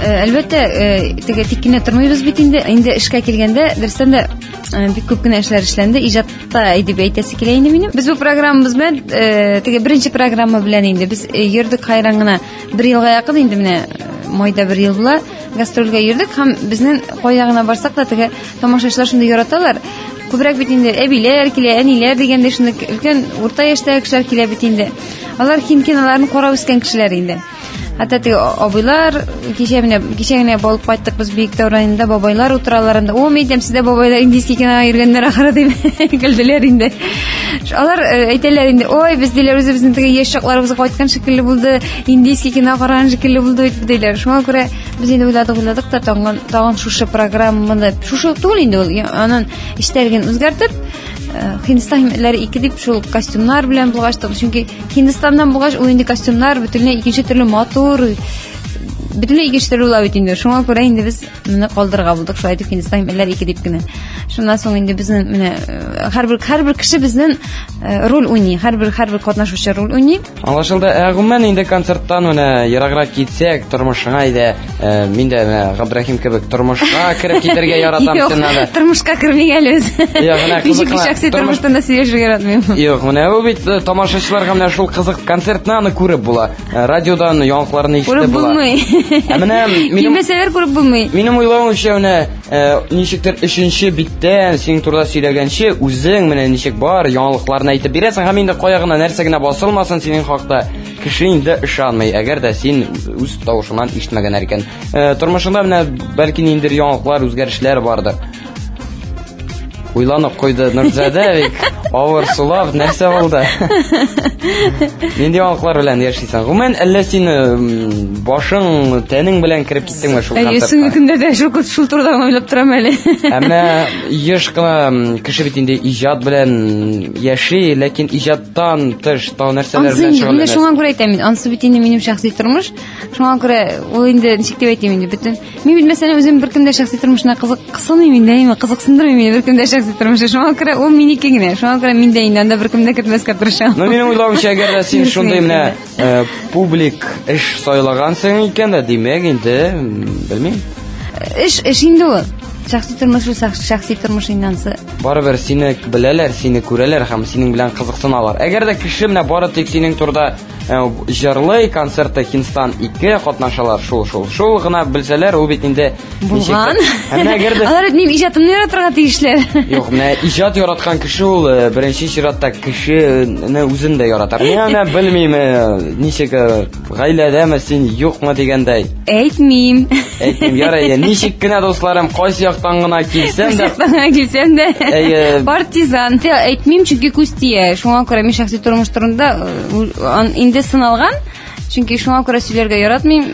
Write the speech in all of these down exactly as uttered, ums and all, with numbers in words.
әлбәттә, теге тик кенә тормыйбыз бит инде. Инде эшкә килгәндә, дөрестән дә бик күп кенә эшләр эшләнде. Иҗатта әйтеп әйтәсе килә инде минем. Без бу программабыз белән, теге беренче программа белән инде без йөрдек хайран гына. Бер елга якын инде менә майда бер ел була. Гастрольгә йөрдек һәм безнең кайда гына барсак да теге тамашачылар шундый яраталар. Күбрәк бит инде әбиләр килә, әниләр дигәндә шундый өлкән урта яшьтәге кешеләр килә бит инде. Алар хин киноларны карап үскән кешеләр инде. Хәтта теге абыйлар кичә менә кичә генә булып кайттык без Биектау районында, бабайлар утыралар инде. О, мәйтәм сездә бабайлар индийский кинога йөргәннәр ахыры дип көлделәр инде. Алар әйтәләр инде, ой, без диләр үзебезнең теге яшь чакларыбызга кайткан шикелле булды, индийский кино караган шикелле булды диләр. Шуңа күрә без инде уйладык, уйладык та тагын тагын шушы программаны, шушы түгел инде ул, аның эштәлеген үзгәртеп, Hindistan himmetlәре ике дип шул костюмнар белән булгач, чөнки Hindistanнан булгач ул инде костюмнар бөтенләй икенче төрле матур, бөтенләй икенче төрле була бит инде. Шуңа күрә инде без моны калдырырга булдык, шулай дип Hindistan химмәтләре ике дип кенә. Шуннан соң инде безнең менә һәрбер һәрбер кеше безнең роль уйный, һәрбер һәрбер катнашучы роль уйный. Аңлашылды. Гомумән инде концерттан менә ераграк китсәк, тормышыңа иде мин дә Габдрахим кебек тормышка кереп китәргә яратам синнәдә. Тормышка кермәгән без. Ягъ, менә кызык шәхси тормышта да сөйләшергә яратмыйм. Юк, менә ул бит тамашачыларга менә шул кызык концертны аны күреп була. Радиодан яңгырларны ишетеп була. Ә менә минем Кимәсәләр күреп булмый. Минем уйлавымча менә ничектер өченче биттән син турда сөйләгәнче үзең менә ничек бар яңалыкларны әйтеп бирәсең һәм инде каягына нәрсә генә басылмасын синең хакта. Кеше инде ышанмый, әгәр дә син үз тавышыңнан ишетмәгәннәр икән. Тормышында менә бәлки ниндер яңалыклар, үзгәрешләр бардыр. Уйланып куйды Нурзадә, бик авыр сулап нәрсә булды. Нинди яңалыклар белән яшисең? Гомумән әллә син башың, тәнең белән кирип киттеңме шул концертка? Әйе, соңгы көндә шул шул турыда уйлап торам әле. Әмма еш кына кеше бит инде иҗат белән яши, ләкин иҗаттан тыш тау нәрсәләр белән шөгыльләнә. Менә шуңа күрә әйтәм мин, анысы бит инде минем шәхси тормыш. Шуңа күрә ул инде ничек дип әйтим инде, бөтен. Мин бит мәсәлән үзем беркемдә шәхси тормышына кызыксынмыйм инде, кызыксындырмыйм инде беркемдә шәхси тормышы. Шуңа күрә ул минеке генә. Шуңа күрә мин дә инде анда беркемдә кертмәскә тырышам. Ну, минем уйлавымча, әгәр дә син шундый менә публик эш сайлагансың икән дә, димәк инде, белмим. Эш эш инде ул. Шәхси тормыш, шәхси тормыш иннансы. Барыбер сине беләләр, сине күрәләр һәм синең белән кызыксыналар. Әгәр дә кеше менә бары тик синең турда җырлый концертта Hindistan ике катнашалар, шул шул шул гына белсәләр, ул бит инде булган. Һәм әгәр дә алар минем иҗатымны яратырга тиешләр. Юк, менә иҗат яраткан кеше ул беренче чиратта кешене үзен дә яратар. Менә белмим, ничек гаиләдәме син, юкмы дигәндәй. Әйтмим. Әйтмим, ярый, ничек кенә дусларым, кайсы яктан гына килсәм дә, яктан килсәм дә партизан. Әйтмим, чөнки күз тия. Шуңа күрә мин шәхси тормыш турында инде сыналган, чөнки шуңа күрә сөйләргә яратмыйм.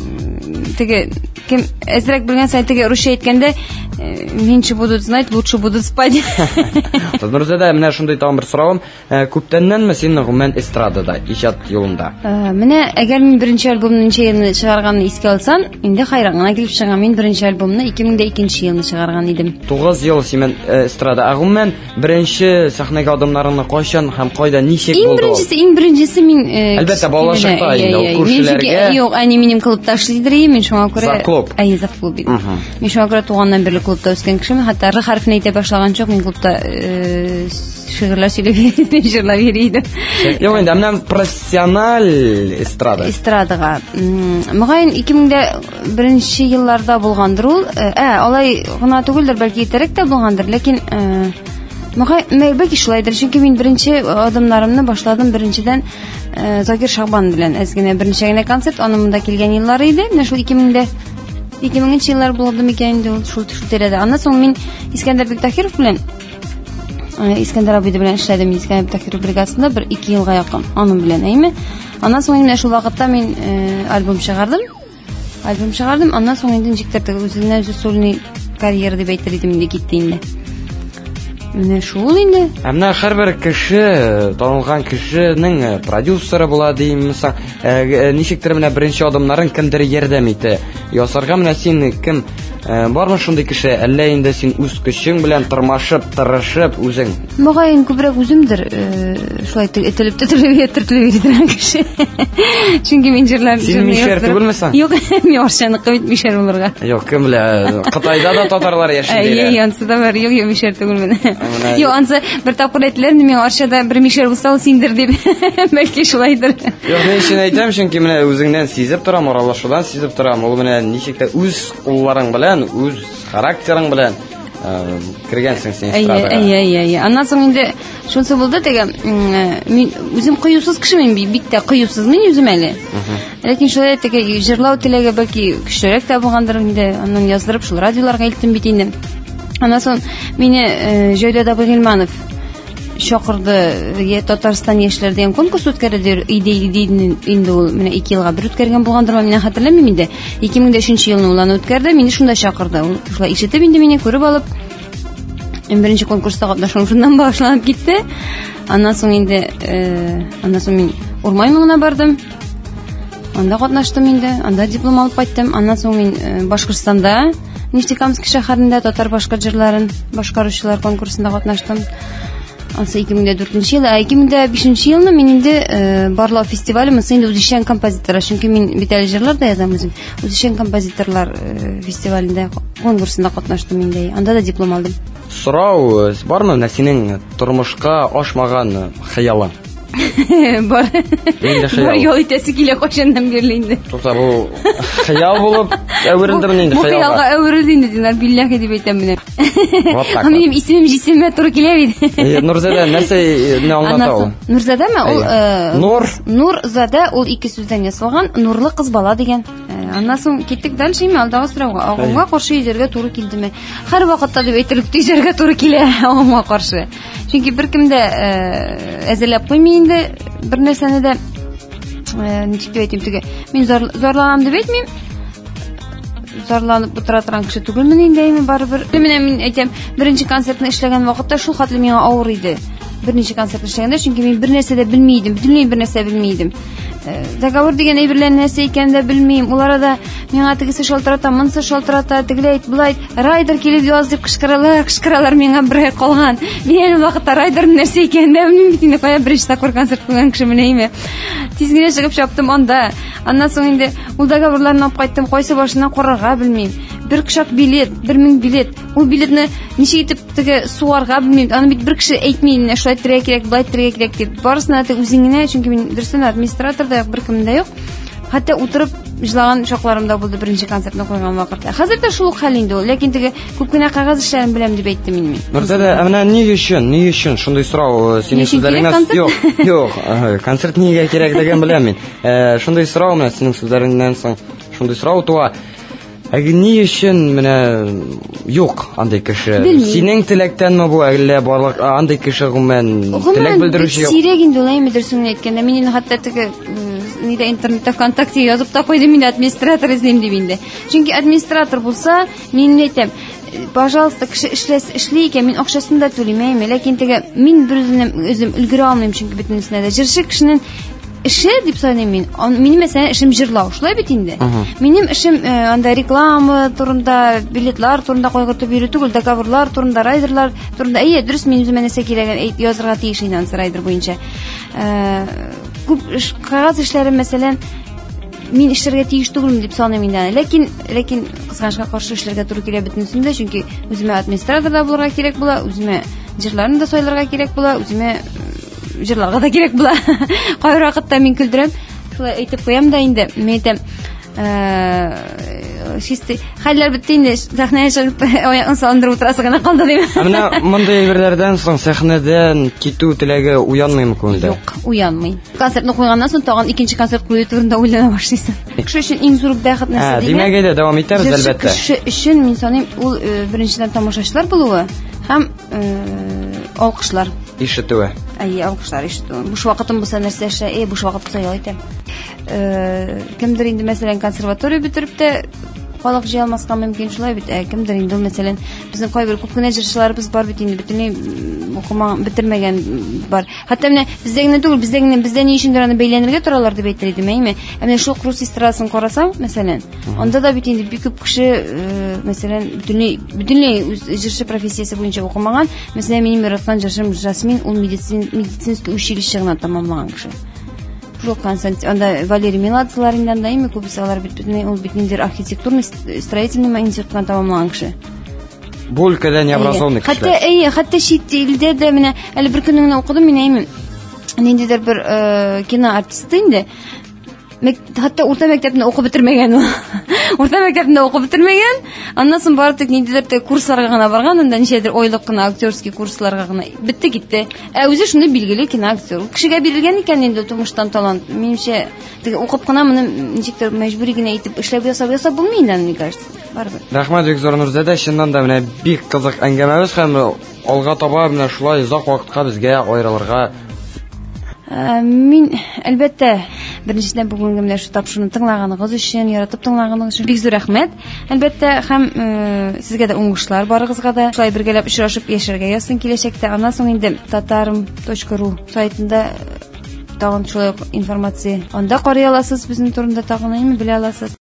Теге кем әзрәк белгән сай теге русча әйткәндә меньше будут знать, лучше будут спать. Нурзадә, менә шундый тагын бер соравым. Күптәннәнме син гомумән эстрадада, иҗат юлында? Менә әгәр мин беренче альбомны ничә елны чыгарганны искә алсам, инде хайран гына килеп чыгам. Мин беренче альбомны ике мең икенче елны чыгарган идем. тугыз ел син эстрада. Гомумән беренче сәхнәгә адымнарыңны кайчан һәм кайда ничек булды? Иң беренчесе, иң беренчесе мин әлбәттә балачакта инде күршеләргә. Юк, әни минем клубта эшлидер, мин шуңа күрә әйе, зав клуб иде. Мин шуңа күрә туганнан бирле клубта үскән кешеме, хәтта р хәрфен әйтә башлаган чак, мин клубта шигырьләр сөйләп йөридем, җырлап йөридем. Юк, инде менә профессиональ эстрада. Эстрадага. Мөгаен ике мең беренче елларда булгандыр ул. Ә, алай гына түгелдер, бәлки итәрәк тә булгандыр, ләкин мөгаен бәлки шулайдыр, чөнки мин беренче адымнарымны башладым беренчедән Закир Шагбан белән. Әзгенә беренче генә концерт аның монда килгән еллары иде. Менә шул ике меңенче еллар булды микән инде ул шул тирәдә. Аннан соң мин Искәндәр Бектахиров белән Искәндәр абый белән эшләдем. Искәндәр Бектахиров бригадасында бер ике елга якын аның белән, әйме. Аннан соң менә шул вакытта мин альбом чыгардым. Альбом чыгардым. Аннан соң инде ничектер үзенә үзе сольный карьера дип әйтер идем, инде китте инде. Менә шул инде. Әмма һәрбер кеше, танылган кешенең продюсеры була димсең. Ничектер менә беренче адымнарын кемдер ярдәм итә. Ясарга менә син кем Бармы шундый кеше, әллә инде син үз көчең белән тырмашып, тырышып үзең? Мөгаен күбрәк үземдер, шулай ителеп тетелеп тертелеп йөргән кеше. Чөнки мин җырлар Син мишәр түгелмесең? Юк, мин арчаны кыбыт мишәр булырга. Юк, кем белә, Кытайда да татарлар яши диләр. Әйе, ансы да бар, юк, юк, мишәр түгелмен. Юк, ансы бер тапкыр әйттеләр, мин арчада бер мишәр булса, ул синдер дип. Бәлки шулайдыр. Юк, мин өчен әйтәм, чөнки менә үзеңнән сизеп торам, аралашудан сизеп торам. Ул менә ничек тә үз кулларың белән, үз характерың белән кергәнсең син эстрадага. Әйе, әйе, әйе. Аннан соң инде шунысы булды, теге мин үзем кыюсыз кешемен, бик тә кыюсызмын үзем әле. Ләкин шулай теге җырлау теләге бәлки көчлерәк тә булгандыр инде. Аннан яздырып шул радиоларга илттем бит инде. Аннан соң мине Җәүдәт Абыгыйльманов чакырды, Татарстан яшьләр дигән конкурс үткәрде иде инде ул менә ике елга бер үткәргән булгандыр, мин хәтерләмим инде. ике мең өченче елны ул аны үткәрде, мине шунда чакырды. Ул шулай ишетеп инде мине күреп алып, беренче конкурста катнашуым шуннан башланып китте. Аннан соң инде, аннан соң мин Урмай моңына бардым. Анда катнаштым инде, анда диплом алып кайттым. Аннан соң мин Башкортстанда, Нефтекамск шәһәрендә татар башкорт җырларын башкаручылар конкурсында катнаштым. Ансы ике мең дүртенче ел, ике мең бишенче елны мин инде барлау фестивале, мен инде үзешчән композитор, чөнки мин бит әле җырлар да язам үзем. Үзешчән композиторлар фестивалендә конкурсында катнаштым инде. Анда да диплом алдым. Сорау бармы менә синең тормышка ашмаган хыялың? Бар. Бар юл итәсе килә качандан бирле инде. Тукта, бу хыял булып әверелдерме инде хыялга? Бу хыялга әверелде инде, динар билләһи дип әйтәм менә. Вот так. Минем исемем җисемемә туры килә бит. Нурзада нәрсә не аңлата ул? Нурзадамы? Ул Нур. Нурзада ул ике сүздән ясалган, нурлы кыз бала дигән. Аннан соң киттек дальше, мен алдагы сорауга, агымга каршы йөрергә туры килдеме? Һәр вакытта дип әйтерлек йөрергә туры килә агымга каршы. Чөнки беркем дә әзерләп куймый инде бер нәрсәне дә, ничек дип әйтим, теге мин зарланам дип әйтмим. Зарланып утыра торган кеше түгелмен инде, мин барыбер. Менә мин әйтәм, беренче концертны эшләгән вакытта шул хәтле миңа авыр иде. Берничә концерт эшләгәндә, чөнки мин бер нәрсә дә белми идем, бөтенләй бер нәрсә белми идем. Договор дигән әйберләр нәрсә икән дә белмим. Улар да миңа тегесе шалтырата, монсы шалтырата, тегеләй булай, райдер килеп яз дип кычкыралар, кычкыралар миңа бер ай калган. Мин вакытта райдер нәрсә икән дә белмим, бит инде кая беренче такор концерт кылган кеше менә име. Тиз генә чыгып чаптым анда. Аннан соң инде ул договорларны алып кайттым, кайсы башыннан карарга белмим. Бер кышак билет, бер мең билет. Ул билетны ничек итеп теге суарга белмим. Аны бит бер кеше әйтми, шулай итәргә кирәк, булай итәргә кирәк дип. Барысына да үзең генә, чөнки мин дөрестән администратор да юк, беркем дә юк. Хәтта утырып җылаган шакларым да булды беренче концертны куйган вакытта. Хәзер дә шул ук хәл инде ул, ләкин теге күп кенә кагаз эшләрен беләм дип әйттем мин. Нурзада, менә ни өчен, ни өчен шундый сорау синең сүзләреңнән юк, юк, концерт нигә кирәк дигән беләм мин. Шундый сорау менә синең сүзләреңнән соң шундый сорау туа. Әгәр ни өчен менә юк андай кеше? Синең теләктәнме бу, әллә барлык андай кеше гомумән теләк белдерүче юк? Сирәк инде ул әймедер сүңне әйткәндә, мин хәтта теге нидә интернетта ВКонтакте язып та куйдым, мин администратор эзлим дип инде. Чөнки администратор булса, мин әйтәм, пожалуйста, кеше эшләс, эшли икән, мин акчасын да түлимәйм, ләкин теге мин бер үзем өлгерә алмыйм, чөнки бөтенесенә дә җырчы кешенең эше дип саныйм мин. Минем мәсәлән эшем җырлау, шулай бит инде. Минем эшем анда реклама турында, билетлар турында кайгыртып йөрү түгел, договорлар турында, райдерлар турында. Әйе, дөрес, мин үземә нәрсә кирәген язырга тиеш инде райдер буенча. Күп кагаз эшләре мәсәлән мин эшләргә тиеш түгелме дип саныйм инде. Ләкин, ләкин кызганычка каршы эшләргә туры килә бөтенесендә, чөнки үземә администратор да булырга кирәк була, үземә җырларны да сайларга кирәк була, үземә җырларга да кирәк була. Кай вакытта мин көлдерәм, шулай әйтеп куям да инде. Мин әйтәм, чисти хәлләр бетте инде, сәхнәгә чыгып аягын салындырып утырасы гына калды дим. Менә мондай әйберләрдән соң сәхнәдән китү теләге уянмыймы күңелдә? Юк, уянмый. Концертны куйганнан соң тагын икенче концерт кую турында уйлана башлыйсың. Кеше өчен иң зур бәхет нәрсә димәк? Димәк әйдә, дәвам итәрбез әлбәттә. Кеше өчен мин саныйм, ул беренчедән тамашачылар булуы һәм алкышлар ишетүе. Әйе, алкышлар ишетүе. Буш вакытым булса нәрсә эшлә, э, буш вакыт булса ял итәм. Кемдер инде мәсәлән консерватория бетереп тә халык җыя алмаска мөмкин шулай бит. Ә кемдер инде мәсәлән безнең кайбер күп кенә җырчыларыбыз бар бит инде бөтенләй укымаган, бетермәгән бар. Хәтта менә бездә генә түгел, бездә генә бездә ни өчен аны бәйләнергә торалар дип әйтер идем, әйме. Ә менә шул рус эстрадасын карасаң, мәсәлән, анда да бит инде бик күп кеше, мәсәлән, бөтенләй бөтенләй җырчы профессиясе буенча укымаган. Мәсәлән, минем яраткан җырчым Жасмин, ул медицин медицинский училище гына тәмамлаган кеше. Шул Константин, анда Валерий Меладзларыннан да име күбесе алар бит бөтенләй ул бит инде архитектурный строительный институтын тәмамлаган кеше. Бу өлкәдә необразованный кеше. Хәтта әйе, хәтта чит илдә дә менә әле бер көнне генә укыдым мин әйме. Ниндидер бер кино артисты инде. Хәтта урта мәктәпне укып бетермәгән ул. Урта мәктәпне укып бетермәгән. Аннан соң бары тик ниндидер курсларга гына барган, анда ничәдер ойлык кына актерский курсларга гына битте китте. Ә үзе шундый билгеле киноактер. Кешегә бирелгән икән инде тумыштан талант. Минемчә, теге укып кына моны ничектер мәҗбүри генә итеп эшләп ясап ясап булмый инде, мне кажется. Барбер. Рәхмәт, Виктор Нурзәдә, чыннан да менә бик кызык әңгәмәбез һәм алга таба менә шулай озак вакытка безгә аерылырга. Мин әлбәттә беренчедән бүгенге менә шу тапшыруны тыңлаганыгыз өчен, яратып тыңлаганыгыз өчен бик зур рәхмәт. Әлбәттә һәм сезгә дә уңышлар, барыгызга да шулай бергәләп очрашып яшәргә язсын киләчәктә. Аннан соң инде татарм точка ру сайтында тагын шулай информация анда карый аласыз, безнең турында тагын әйме белә аласыз.